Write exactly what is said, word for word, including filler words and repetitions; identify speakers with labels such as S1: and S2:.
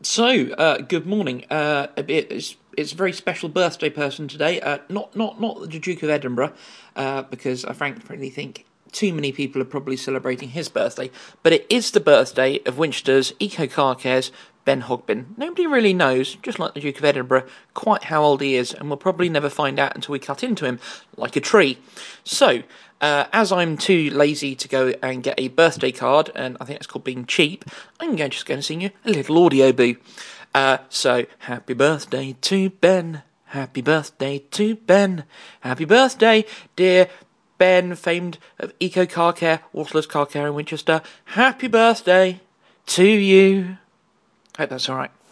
S1: So, uh, good morning. Uh, it's it's a very special birthday person today. Uh, not not not the Duke of Edinburgh, uh, because I frankly think too many people are probably celebrating his birthday. But it is the birthday of Winchester's Eco Car Care's Ben Hogbin. Nobody really knows, just like the Duke of Edinburgh, quite how old he is, and we'll probably never find out until we cut into him like a tree. So. Uh, as I'm too lazy to go and get a birthday card, and I think that's called being cheap, I'm going to just going to sing you a little audio boo. Uh, so, happy birthday to Ben, happy birthday to Ben, happy birthday, dear Ben, famed of Eco Car Care, Waterless Car Care in Winchester, happy birthday to you. Hope that's alright.